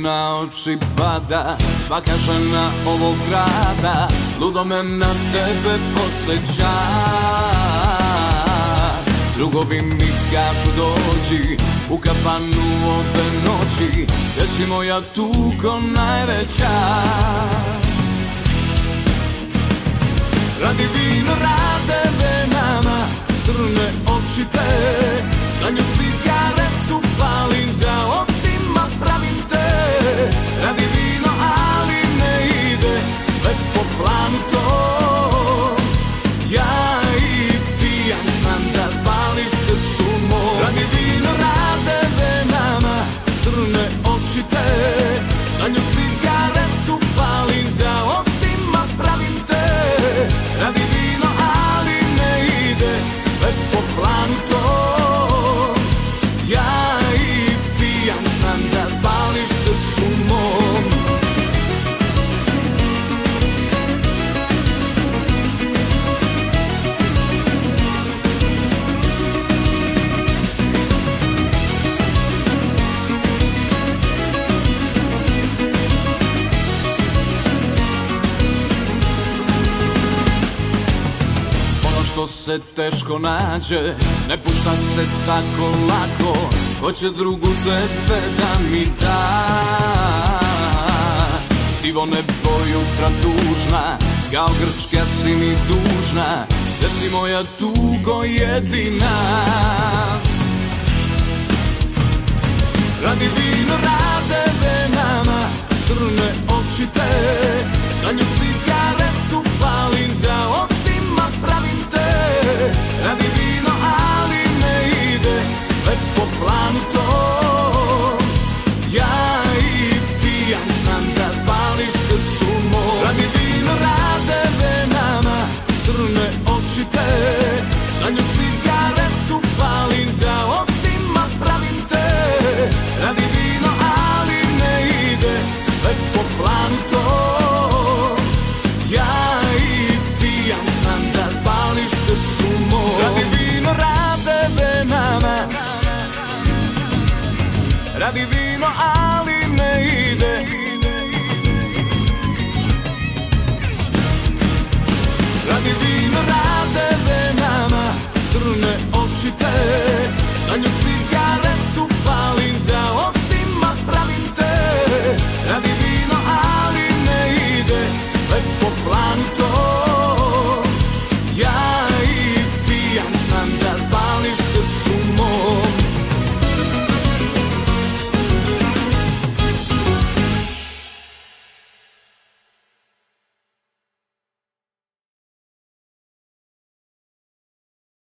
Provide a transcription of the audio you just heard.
na oči pada svaka žena ovog grada, ludo me na tebe podsjeća. Drugovi mi kažu dođi u kafanu ove noći, gdje si moja tugo najveća. Radi vino, rade venama, crne oči te, za nju cigaretu palim da otima pravim te. Radi vino, ali ne ide sve po planu to. Ja i pijan znam da vališ srcu moj. Radi vino, rade venama, crne oči te, za nju cigaretu palim da otima pravim te. Radi vino, ali ne ide sve po planu to. Ja i pijan znam da vališ srcu mom. Što se teško nađe, ne pušta se tako lako, hoće drugu tebe da mi da. Sivo nebo jutra tužna, kao Grčka si mi dužna, gdje si moja tugo jedina. Radi vino, rade venama, crne oči te, za nju cigaretu palim da otima pravim te. Radi vino, ali ne ide sve po planu to. Ja i pijan znam da vališ srcu moj. Radi vino, rade venama, crne oči te, za nju cigaretu palim da otima pravim te. Radi vino, ali ne ide sve po planu to. Ja i pijan znam da vališ srcu moj. Radi vino, rade venama, radi vino, ali ne ide. Radi vino, rade venama, crne oči te, za nju cigaretu